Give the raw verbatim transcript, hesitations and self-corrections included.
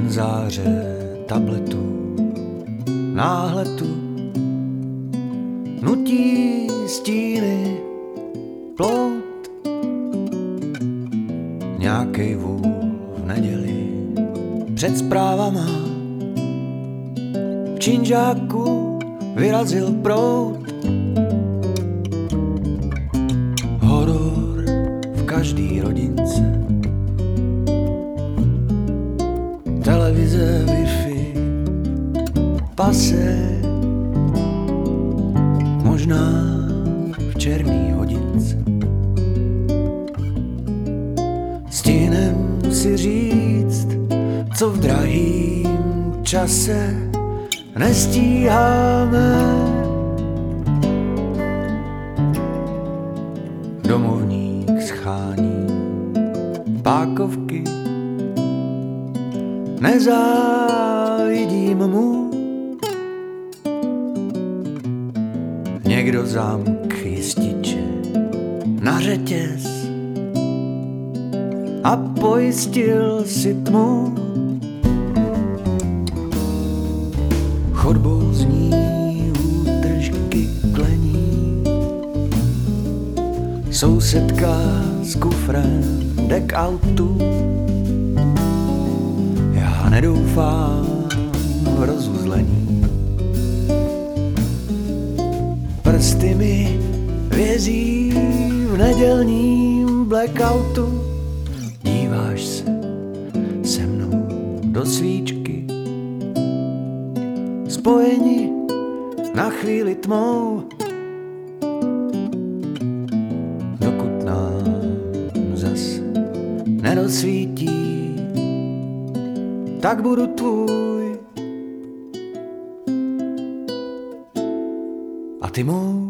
záře tabletu, náhle tu nutí stíny plout. Nějakej vůl v neděli před zprávama v činžáku vyrazil proud. Horor v každý rodince, televize, Wi-Fi, pase, možná v černý hodince. Stihnem si říct, co v drahým čase nestíháme. Domovník schání pákovky, nezávidím mu. Někdo zamk jističe na řetěz a pojistil si tmu. Chodbou zní útržky klení, sousedka s kufrem jde k autu. Já nedoufám v rozuzlení, prsty mi vězí v nedělním blackoutu. Díváš se se mnou do svíčky, spojeni na chvíli tmou, dokud nám zas nedosvítí, tak budu tvůj a ty můj.